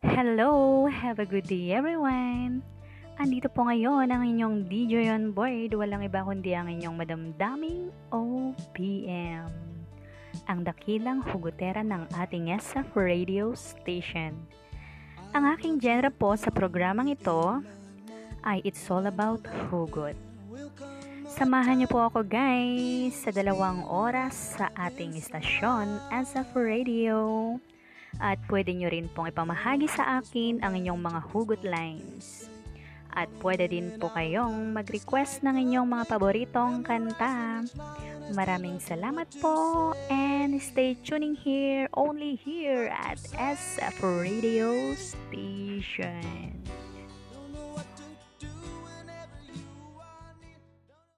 Hello! Have a good day everyone! Andito po ngayon ang inyong DJ on board, walang iba kundi ang inyong madamdaming OPM, ang dakilang hugutera ng ating SF radio station. Ang aking genre po sa programang ito ay It's All About Hugot. Samahan niyo po ako guys sa 2 oras sa ating istasyon SF Radio. At pwede nyo rin pong ipamahagi sa akin ang inyong mga hugot lines. At pwede din po kayong mag-request ng inyong mga paboritong kanta. Maraming salamat po and stay tuning here, only here at SF Radio Station.